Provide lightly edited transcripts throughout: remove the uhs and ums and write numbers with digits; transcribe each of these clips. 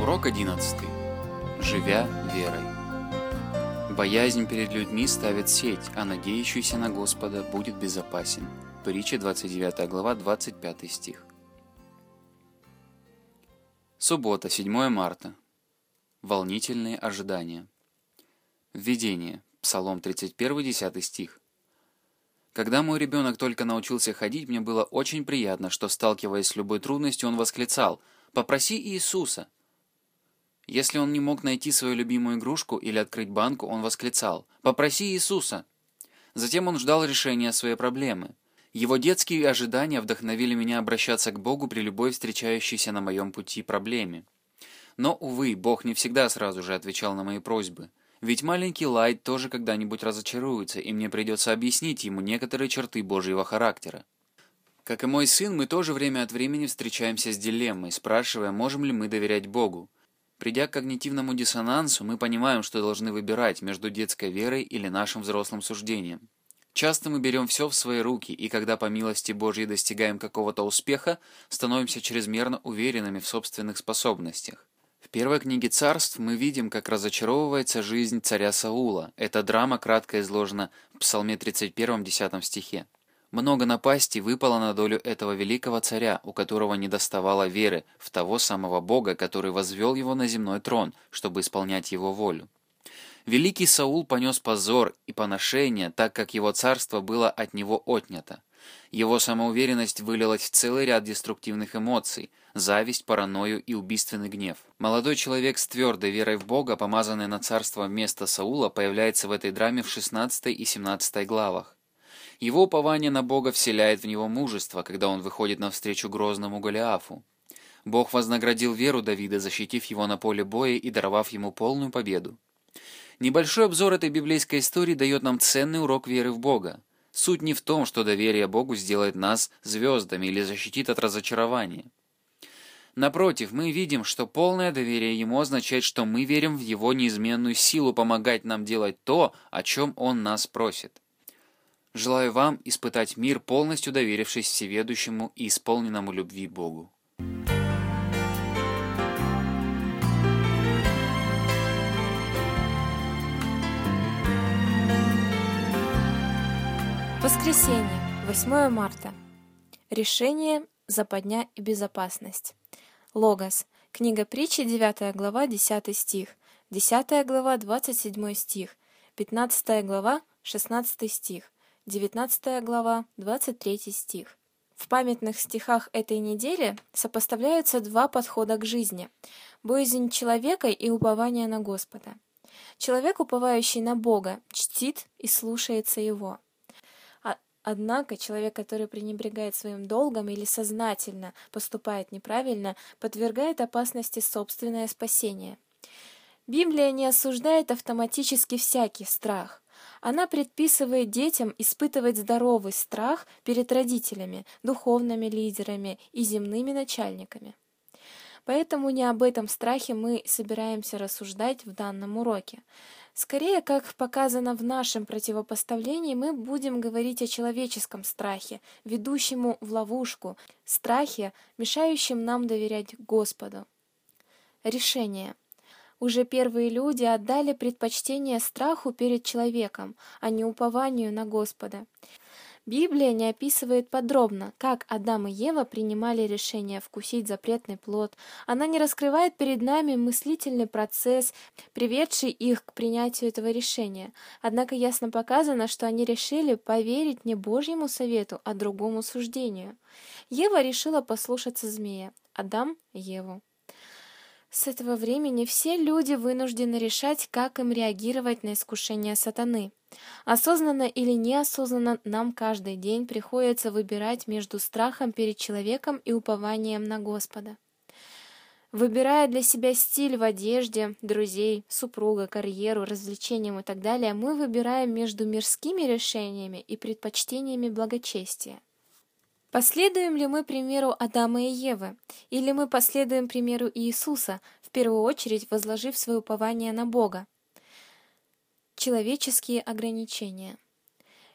Урок 11. Живя верой. Боязнь перед людьми ставит сеть, а надеющийся на Господа будет безопасен. Притча 29 глава, 25 стих. Суббота, 7 марта. Волнительные ожидания. Введение. Псалом 31, 10 стих. Когда мой ребенок только научился ходить, мне было очень приятно, что, сталкиваясь с любой трудностью, он восклицал: «Попроси Иисуса!» Если он не мог найти свою любимую игрушку или открыть банку, он восклицал: «Попроси Иисуса!» Затем он ждал решения своей проблемы. Его детские ожидания вдохновили меня обращаться к Богу при любой встречающейся на моем пути проблеме. Но, увы, Бог не всегда сразу же отвечал на мои просьбы. Ведь маленький Лайт тоже когда-нибудь разочаруется, и мне придется объяснить ему некоторые черты Божьего характера. Как и мой сын, мы тоже время от времени встречаемся с дилеммой, спрашивая, можем ли мы доверять Богу. Придя к когнитивному диссонансу, мы понимаем, что должны выбирать между детской верой или нашим взрослым суждением. Часто мы берем все в свои руки, и когда по милости Божьей достигаем какого-то успеха, становимся чрезмерно уверенными в собственных способностях. В первой книге Царств мы видим, как разочаровывается жизнь царя Саула. Эта драма кратко изложена в Псалме 31, 10 стихе. Много напастей выпало на долю этого великого царя, у которого недоставало веры в того самого Бога, который возвел его на земной трон, чтобы исполнять его волю. Великий Саул понес позор и поношение, так как его царство было от него отнято. Его самоуверенность вылилась в целый ряд деструктивных эмоций – зависть, паранойю и убийственный гнев. Молодой человек с твердой верой в Бога, помазанный на царство вместо Саула, появляется в этой драме в 16 и 17 главах. Его упование на Бога вселяет в него мужество, когда он выходит навстречу грозному Голиафу. Бог вознаградил веру Давида, защитив его на поле боя и даровав ему полную победу. Небольшой обзор этой библейской истории дает нам ценный урок веры в Бога. Суть не в том, что доверие Богу сделает нас звездами или защитит от разочарования. Напротив, мы видим, что полное доверие Ему означает, что мы верим в Его неизменную силу помогать нам делать то, о чем Он нас просит. Желаю вам испытать мир, полностью доверившись всеведущему и исполненному любви Богу. Воскресенье, 8 марта. Решение, западня и безопасность. Логос. Книга притчи, 9 глава, 10 стих. 10 глава, 27 стих. 15 глава, 16 стих. 19 глава, 23 стих. В памятных стихах этой недели сопоставляются два подхода к жизни – боязнь человека и упование на Господа. Человек, уповающий на Бога, чтит и слушается Его. Однако человек, который пренебрегает своим долгом или сознательно поступает неправильно, подвергает опасности собственное спасение. Библия не осуждает автоматически всякий страх. Она предписывает детям испытывать здоровый страх перед родителями, духовными лидерами и земными начальниками. Поэтому не об этом страхе мы собираемся рассуждать в данном уроке. Скорее, как показано в нашем противопоставлении, мы будем говорить о человеческом страхе, ведущему в ловушку, страхе, мешающем нам доверять Господу. Решение. Уже первые люди отдали предпочтение страху перед человеком, а не упованию на Господа. Библия не описывает подробно, как Адам и Ева принимали решение вкусить запретный плод. Она не раскрывает перед нами мыслительный процесс, приведший их к принятию этого решения. Однако ясно показано, что они решили поверить не Божьему совету, а другому суждению. Ева решила послушаться змея, Адам – Еву. С этого времени все люди вынуждены решать, как им реагировать на искушение сатаны. Осознанно или неосознанно нам каждый день приходится выбирать между страхом перед человеком и упованием на Господа. Выбирая для себя стиль в одежде, друзей, супруга, карьеру, развлечениям и так далее, мы выбираем между мирскими решениями и предпочтениями благочестия. Последуем ли мы примеру Адама и Евы, или мы последуем примеру Иисуса, в первую очередь возложив свое упование на Бога? Человеческие ограничения.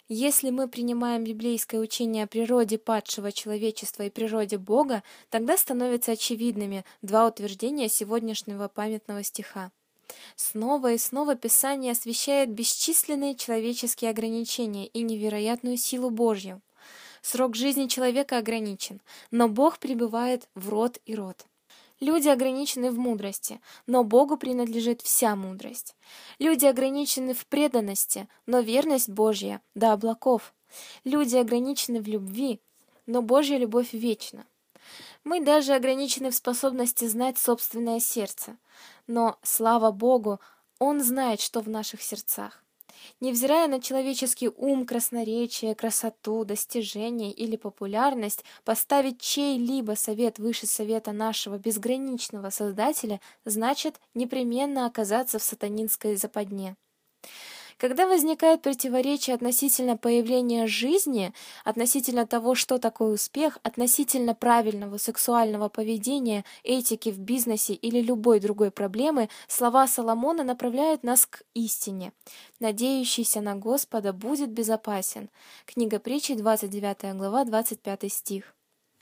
Если мы принимаем библейское учение о природе падшего человечества и природе Бога, тогда становятся очевидными два утверждения сегодняшнего памятного стиха. Снова и снова Писание освещает бесчисленные человеческие ограничения и невероятную силу Божью. Срок жизни человека ограничен, но Бог пребывает в род и род. Люди ограничены в мудрости, но Богу принадлежит вся мудрость. Люди ограничены в преданности, но верность Божья до облаков. Люди ограничены в любви, но Божья любовь вечна. Мы даже ограничены в способности знать собственное сердце, но, слава Богу, Он знает, что в наших сердцах. Невзирая на человеческий ум, красноречие, красоту, достижение или популярность, поставить чей-либо совет выше совета нашего безграничного Создателя значит непременно оказаться в сатанинской западне. Когда возникает противоречие относительно появления жизни, относительно того, что такое успех, относительно правильного сексуального поведения, этики в бизнесе или любой другой проблемы, слова Соломона направляют нас к истине. «Надеющийся на Господа будет безопасен». Книга Притчи, 29 глава, 25 стих.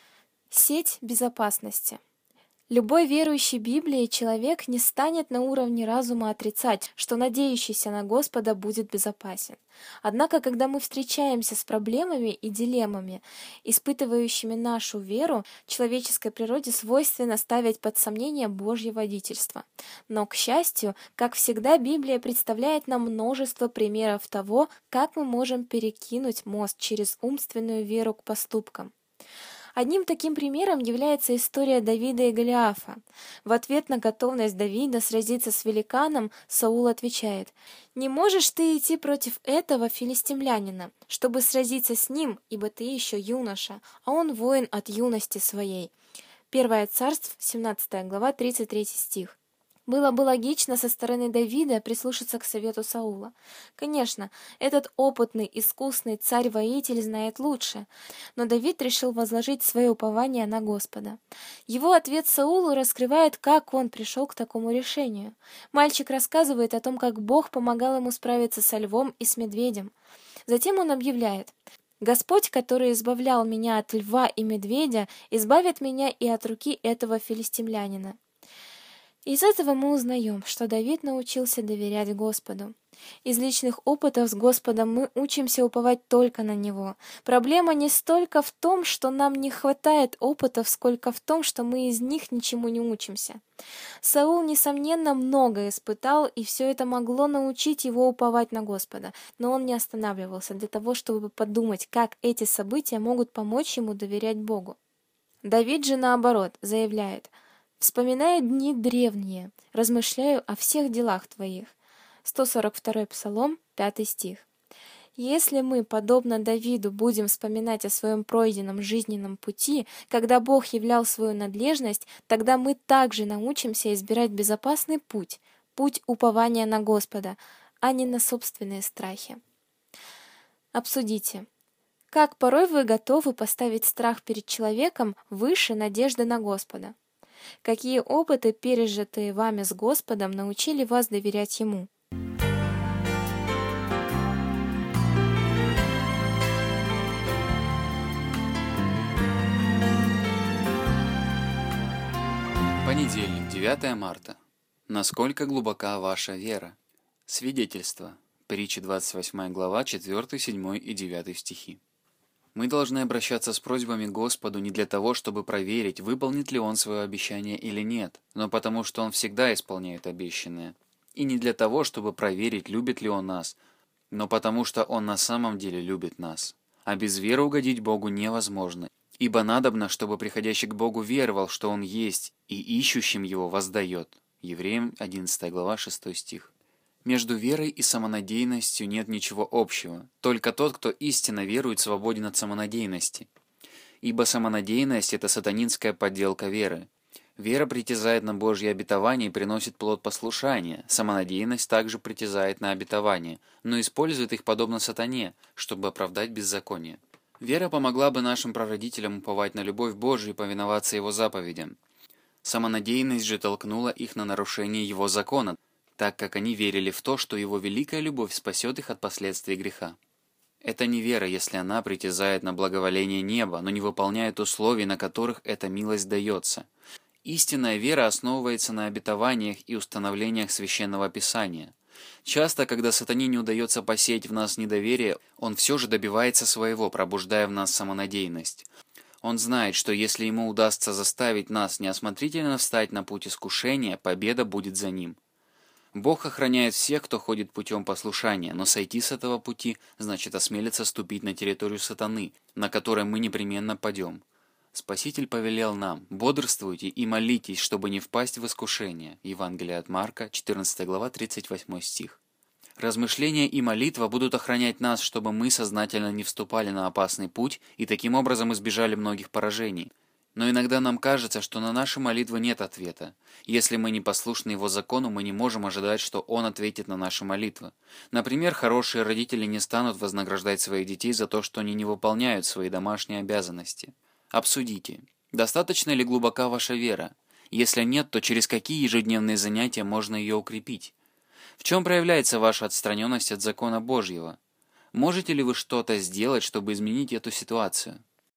Сеть безопасности. Любой верующий Библии человек не станет на уровне разума отрицать, что надеющийся на Господа будет безопасен. Однако, когда мы встречаемся с проблемами и дилеммами, испытывающими нашу веру, человеческой природе свойственно ставить под сомнение Божье водительство. Но, к счастью, как всегда, Библия представляет нам множество примеров того, как мы можем перекинуть мост через умственную веру к поступкам. Одним таким примером является история Давида и Голиафа. В ответ на готовность Давида сразиться с великаном Саул отвечает: «Не можешь ты идти против этого филистимлянина, чтобы сразиться с ним, ибо ты еще юноша, а он воин от юности своей». 1 Царств, 17 глава, 33 стих. Было бы логично со стороны Давида прислушаться к совету Саула. Конечно, этот опытный, искусный царь-воитель знает лучше, но Давид решил возложить свое упование на Господа. Его ответ Саулу раскрывает, как он пришел к такому решению. Мальчик рассказывает о том, как Бог помогал ему справиться со львом и с медведем. Затем он объявляет: «Господь, который избавлял меня от льва и медведя, избавит меня и от руки этого филистимлянина». Из этого мы узнаем, что Давид научился доверять Господу. Из личных опытов с Господом мы учимся уповать только на Него. Проблема не столько в том, что нам не хватает опытов, сколько в том, что мы из них ничему не учимся. Саул, несомненно, многое испытал, и все это могло научить его уповать на Господа, но он не останавливался для того, чтобы подумать, как эти события могут помочь ему доверять Богу. Давид же, наоборот, заявляет: «Вспоминаю дни древние, размышляю о всех делах Твоих». 142 Псалом, 5 стих. Если мы, подобно Давиду, будем вспоминать о своем пройденном жизненном пути, когда Бог являл свою надлежность, тогда мы также научимся избирать безопасный путь, путь упования на Господа, а не на собственные страхи. Обсудите. Как порой вы готовы поставить страх перед человеком выше надежды на Господа? Какие опыты, пережитые вами с Господом, научили вас доверять Ему? Понедельник, 9 марта. Насколько глубока ваша вера? Свидетельство. Притча 28 глава, 4, 7 и 9 стихи. Мы должны обращаться с просьбами к Господу не для того, чтобы проверить, выполнит ли Он свое обещание или нет, но потому что Он всегда исполняет обещанное. И не для того, чтобы проверить, любит ли Он нас, но потому что Он на самом деле любит нас. А без веры угодить Богу невозможно, ибо надобно, чтобы приходящий к Богу веровал, что Он есть, и ищущим Его воздает. Евреям 11 глава, 6 стих. Между верой и самонадеянностью нет ничего общего. Только тот, кто истинно верует, свободен от самонадеянности. Ибо самонадеянность – это сатанинская подделка веры. Вера притязает на Божье обетование и приносит плод послушания. Самонадеянность также притязает на обетование, но использует их подобно сатане, чтобы оправдать беззаконие. Вера помогла бы нашим прародителям уповать на любовь Божию и повиноваться Его заповедям. Самонадеянность же толкнула их на нарушение Его закона, так как они верили в то, что Его великая любовь спасет их от последствий греха. Это не вера, если она притязает на благоволение неба, но не выполняет условий, на которых эта милость дается. Истинная вера основывается на обетованиях и установлениях Священного Писания. Часто, когда сатане не удается посеять в нас недоверие, он все же добивается своего, пробуждая в нас самонадеянность. Он знает, что если ему удастся заставить нас неосмотрительно встать на путь искушения, победа будет за ним. Бог охраняет всех, кто ходит путем послушания, но сойти с этого пути значит осмелиться ступить на территорию сатаны, на которой мы непременно падем. Спаситель повелел нам: бодрствуйте и молитесь, чтобы не впасть в искушение. Евангелие от Марка, 14 глава, 38 стих. Размышления и молитва будут охранять нас, чтобы мы сознательно не вступали на опасный путь и таким образом избежали многих поражений. Но иногда нам кажется, что на наши молитвы нет ответа. Если мы не послушны Его закону, мы не можем ожидать, что Он ответит на наши молитвы. Например, хорошие родители не станут вознаграждать своих детей за то, что они не выполняют свои домашние обязанности. Обсудите, достаточно ли глубока ваша вера? Если нет, то через какие ежедневные занятия можно ее укрепить? В чем проявляется ваша отстраненность от закона Божьего? Можете ли вы что-то сделать, чтобы изменить эту ситуацию?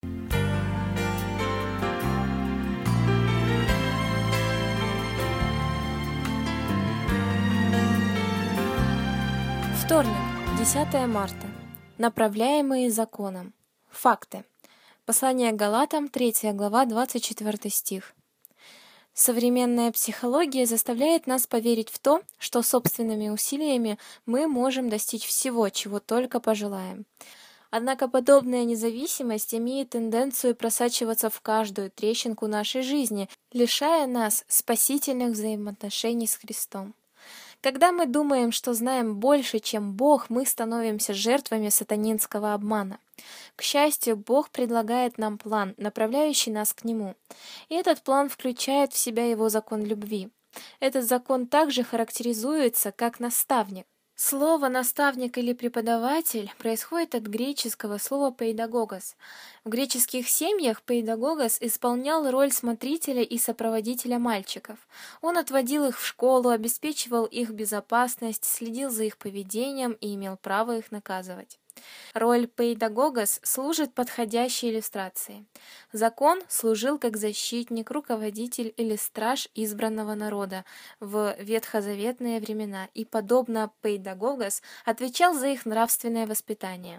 Вторник, 10 марта. Направляемые законом. Факты. Послание к Галатам, 3 глава, 24 стих. Современная психология заставляет нас поверить в то, что собственными усилиями мы можем достичь всего, чего только пожелаем. Однако подобная независимость имеет тенденцию просачиваться в каждую трещинку нашей жизни, лишая нас спасительных взаимоотношений с Христом. Когда мы думаем, что знаем больше, чем Бог, мы становимся жертвами сатанинского обмана. К счастью, Бог предлагает нам план, направляющий нас к Нему. И этот план включает в себя Его закон любви. Этот закон также характеризуется как наставник. Слово «наставник» или «преподаватель» происходит от греческого слова «педагогос». В греческих семьях педагогос исполнял роль смотрителя и сопроводителя мальчиков. Он отводил их в школу, обеспечивал их безопасность, следил за их поведением и имел право их наказывать. Роль педагогос служит подходящей иллюстрацией. Закон служил как защитник, руководитель или страж избранного народа в ветхозаветные времена и, подобно педагогос, отвечал за их нравственное воспитание.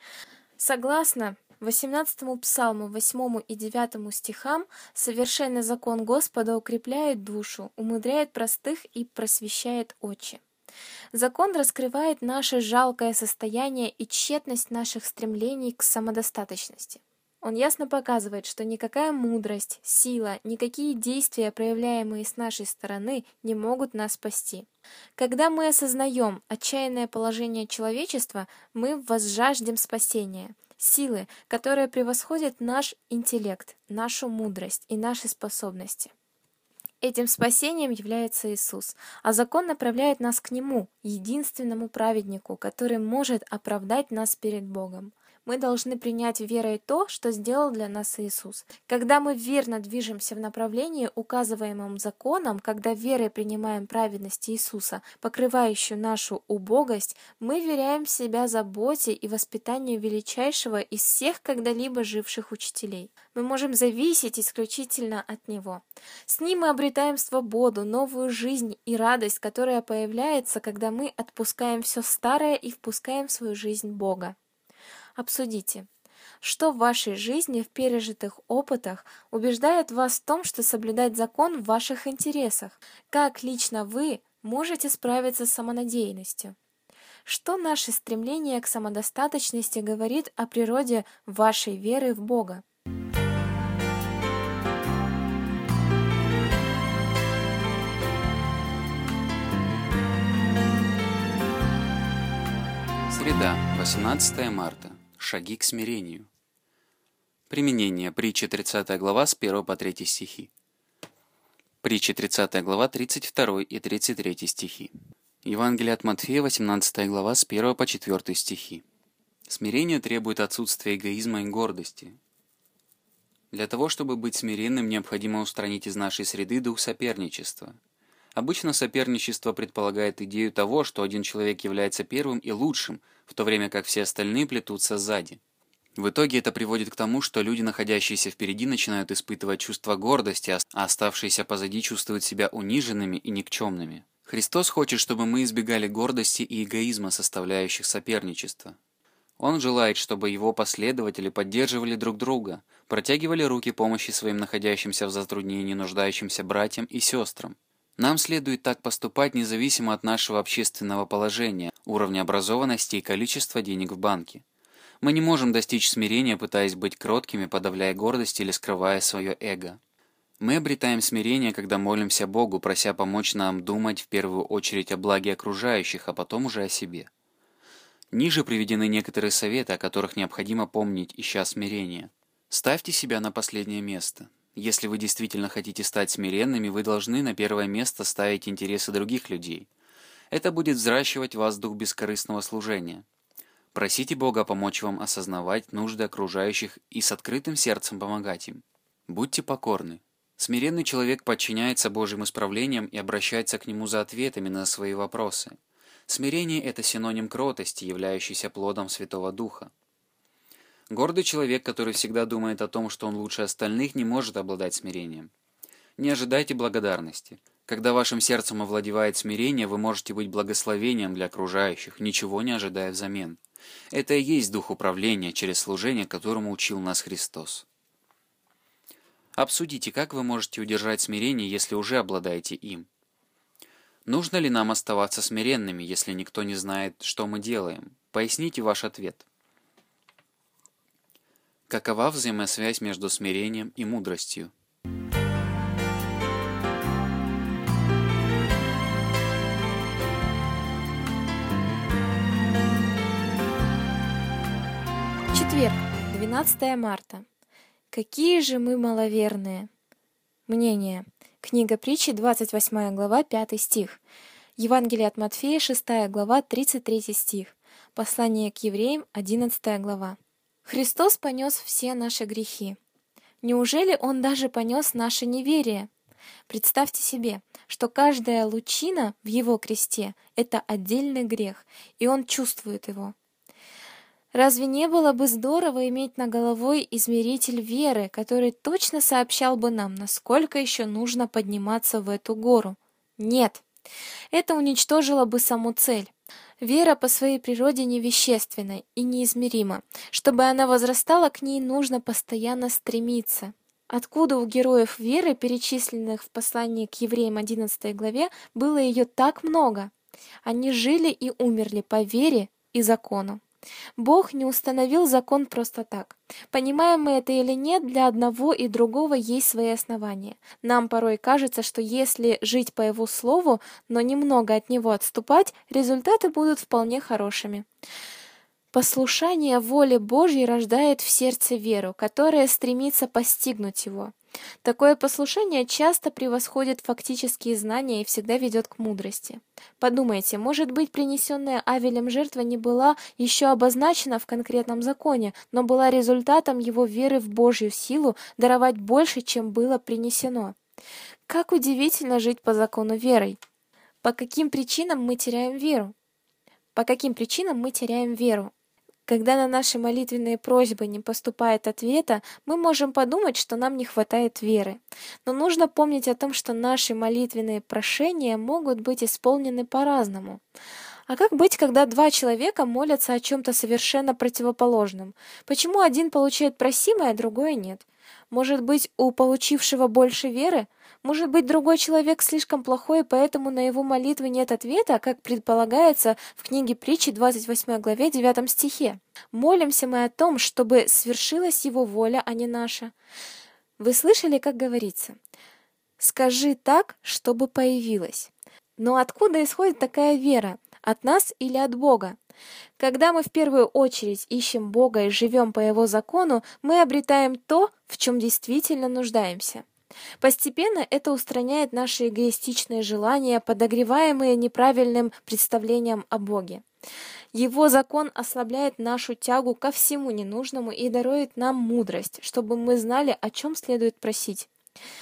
Согласно 18 псалму, 8 и 9 стихам, совершенный закон Господа укрепляет душу, умудряет простых и просвещает очи. Закон раскрывает наше жалкое состояние и тщетность наших стремлений к самодостаточности. Он ясно показывает, что никакая мудрость, сила, никакие действия, проявляемые с нашей стороны, не могут нас спасти. Когда мы осознаем отчаянное положение человечества, мы возжаждем спасения, силы, которая превосходит наш интеллект, нашу мудрость и наши способности. Этим спасением является Иисус, а закон направляет нас к Нему, единственному праведнику, который может оправдать нас перед Богом. Мы должны принять верой то, что сделал для нас Иисус. Когда мы верно движемся в направлении, указываемом законом, когда верой принимаем праведность Иисуса, покрывающую нашу убогость, мы веряем себя заботе и воспитанию величайшего из всех когда-либо живших учителей. Мы можем зависеть исключительно от Него. С Ним мы обретаем свободу, новую жизнь и радость, которая появляется, когда мы отпускаем все старое и впускаем в свою жизнь Бога. Обсудите, что в вашей жизни, в пережитых опытах, убеждает вас в том, что соблюдать закон в ваших интересах. Как лично вы можете справиться с самонадеянностью? Что наше стремление к самодостаточности говорит о природе вашей веры в Бога? Среда, 18 марта. Шаги к смирению. Применение. Притча 30 глава с 1 по 3 стихи. Притча 30 глава 32 и 33 стихи. Евангелие от Матфея 18 глава с 1 по 4 стихи. Смирение требует отсутствия эгоизма и гордости. Для того, чтобы быть смиренным, необходимо устранить из нашей среды дух соперничества. Обычно соперничество предполагает идею того, что один человек является первым и лучшим, в то время как все остальные плетутся сзади. В итоге это приводит к тому, что люди, находящиеся впереди, начинают испытывать чувство гордости, а оставшиеся позади чувствуют себя униженными и никчемными. Христос хочет, чтобы мы избегали гордости и эгоизма, составляющих соперничество. Он желает, чтобы его последователи поддерживали друг друга, протягивали руки помощи своим находящимся в затруднении нуждающимся братьям и сестрам. Нам следует так поступать независимо от нашего общественного положения, уровня образованности и количества денег в банке. Мы не можем достичь смирения, пытаясь быть кроткими, подавляя гордость или скрывая свое эго. Мы обретаем смирение, когда молимся Богу, прося помочь нам думать в первую очередь о благе окружающих, а потом уже о себе. Ниже приведены некоторые советы, о которых необходимо помнить, ища смирения. Ставьте себя на последнее место. Если вы действительно хотите стать смиренными, вы должны на первое место ставить интересы других людей. Это будет взращивать в вас дух бескорыстного служения. Просите Бога помочь вам осознавать нужды окружающих и с открытым сердцем помогать им. Будьте покорны. Смиренный человек подчиняется Божьим исправлениям и обращается к Нему за ответами на свои вопросы. Смирение – это синоним кротости, являющийся плодом Святого Духа. Гордый человек, который всегда думает о том, что он лучше остальных, не может обладать смирением. Не ожидайте благодарности. Когда вашим сердцем овладевает смирение, вы можете быть благословением для окружающих, ничего не ожидая взамен. Это и есть дух управления через служение, которому учил нас Христос. Обсудите, как вы можете удержать смирение, если уже обладаете им. Нужно ли нам оставаться смиренными, если никто не знает, что мы делаем? Поясните ваш ответ. Какова взаимосвязь между смирением и мудростью? Четверг, 12 марта. Какие же мы маловерные! Мнение. Книга Притчи, 28 глава, 5 стих. Евангелие от Матфея, 6 глава, 33 стих. Послание к евреям, 11 глава. Христос понес все наши грехи. Неужели Он даже понес наше неверие? Представьте себе, что каждая лучина в Его кресте — это отдельный грех, и Он чувствует его. Разве не было бы здорово иметь над головой измеритель веры, который точно сообщал бы нам, насколько еще нужно подниматься в эту гору? Нет, это уничтожило бы саму цель. Вера по своей природе невещественна и неизмерима. Чтобы она возрастала, к ней нужно постоянно стремиться. Откуда у героев веры, перечисленных в послании к евреям 11 главе, было ее так много? Они жили и умерли по вере и закону. Бог не установил закон просто так. Понимаем мы это или нет, для одного и другого есть свои основания. Нам порой кажется, что если жить по Его слову, но немного от него отступать, результаты будут вполне хорошими. Послушание воле Божьей рождает в сердце веру, которая стремится постигнуть его. Такое послушание часто превосходит фактические знания и всегда ведет к мудрости. Подумайте, может быть, принесенная Авелем жертва не была еще обозначена в конкретном законе, но была результатом его веры в Божью силу даровать больше, чем было принесено. Как удивительно жить по закону верой! По каким причинам мы теряем веру? По каким причинам мы теряем веру? Когда на наши молитвенные просьбы не поступает ответа, мы можем подумать, что нам не хватает веры. Но нужно помнить о том, что наши молитвенные прошения могут быть исполнены по-разному. А как быть, когда два человека молятся о чем-то совершенно противоположном? Почему один получает просимое, а другой нет? Может быть, у получившего больше веры? Может быть, другой человек слишком плохой, и поэтому на его молитвы нет ответа, как предполагается в книге Притчи, 28 главе, 9 стихе. Молимся мы о том, чтобы свершилась его воля, а не наша. Вы слышали, как говорится? «Скажи так, чтобы появилось». Но откуда исходит такая вера? От нас или от Бога? Когда мы в первую очередь ищем Бога и живем по Его закону, мы обретаем то, в чем действительно нуждаемся. Постепенно это устраняет наши эгоистичные желания, подогреваемые неправильным представлением о Боге. Его закон ослабляет нашу тягу ко всему ненужному и дарует нам мудрость, чтобы мы знали, о чем следует просить.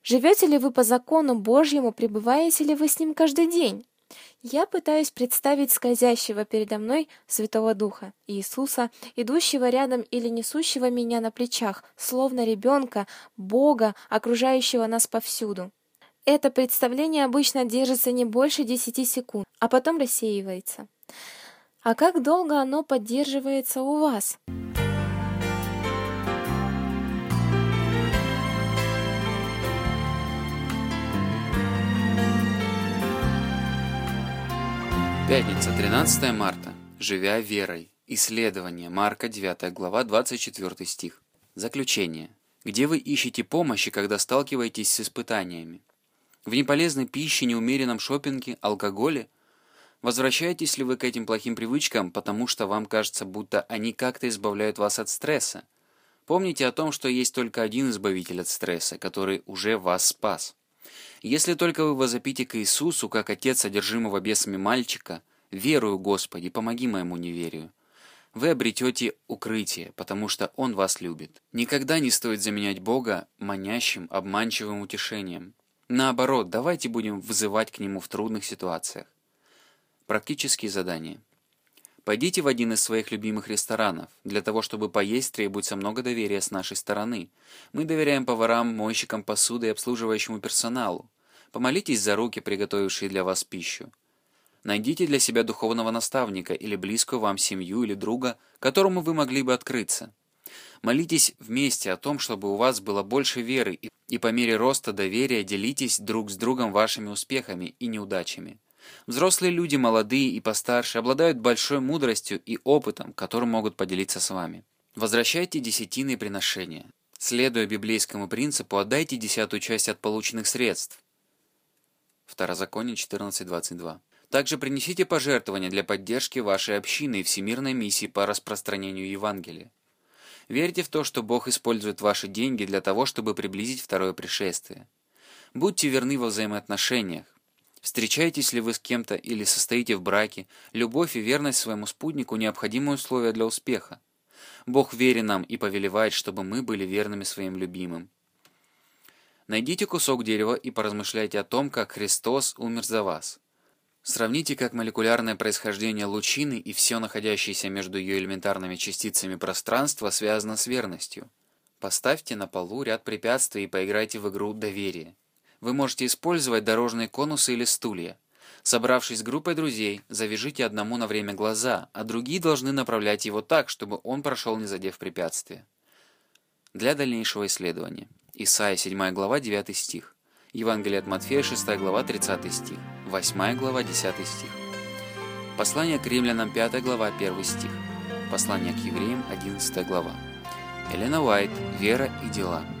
Живете ли вы по закону Божьему, пребываете ли вы с Ним каждый день? Я пытаюсь представить скользящего передо мной Святого Духа, Иисуса, идущего рядом или несущего меня на плечах, словно ребенка, Бога, окружающего нас повсюду. Это представление обычно держится не больше 10 секунд, а потом рассеивается. А как долго оно поддерживается у вас? Пятница, 13 марта. Живя верой. Исследование. Марка, 9 глава, 24 стих. Заключение. Где вы ищете помощи, когда сталкиваетесь с испытаниями? В неполезной пище, неумеренном шопинге, алкоголе? Возвращаетесь ли вы к этим плохим привычкам, потому что вам кажется, будто они как-то избавляют вас от стресса? Помните о том, что есть только один избавитель от стресса, который уже вас спас. Если только вы возопите к Иисусу, как отец одержимого бесами мальчика: «Верую, Господи, помоги моему неверию», вы обретете укрытие, потому что Он вас любит. Никогда не стоит заменять Бога манящим, обманчивым утешением. Наоборот, давайте будем взывать к Нему в трудных ситуациях. Практические задания. Пойдите в один из своих любимых ресторанов. Для того, чтобы поесть, требуется много доверия с нашей стороны. Мы доверяем поварам, мойщикам посуды и обслуживающему персоналу. Помолитесь за руки, приготовившие для вас пищу. Найдите для себя духовного наставника или близкую вам семью или друга, которому вы могли бы открыться. Молитесь вместе о том, чтобы у вас было больше веры, и по мере роста доверия делитесь друг с другом вашими успехами и неудачами. Взрослые люди, молодые и постарше, обладают большой мудростью и опытом, которым могут поделиться с вами. Возвращайте десятины и приношения. Следуя библейскому принципу, отдайте 10-ю часть от полученных средств. Второзаконие 14:22. Также принесите пожертвования для поддержки вашей общины и всемирной миссии по распространению Евангелия. Верьте в то, что Бог использует ваши деньги для того, чтобы приблизить второе пришествие. Будьте верны во взаимоотношениях. Встречаетесь ли вы с кем-то или состоите в браке, любовь и верность своему спутнику – необходимые условия для успеха. Бог верен нам и повелевает, чтобы мы были верными своим любимым. Найдите кусок дерева и поразмышляйте о том, как Христос умер за вас. Сравните, как молекулярное происхождение лучины и все находящееся между ее элементарными частицами пространства связано с верностью. Поставьте на полу ряд препятствий и поиграйте в игру доверия. Вы можете использовать дорожные конусы или стулья. Собравшись с группой друзей, завяжите одному на время глаза, а другие должны направлять его так, чтобы он прошел, не задев препятствие. Для дальнейшего исследования. Исайя 7 глава 9 стих. Евангелие от Матфея 6 глава 30 стих. 8 глава 10 стих. Послание к римлянам 5 глава 1 стих. Послание к евреям 11 глава. Эллен Уайт. Вера и дела.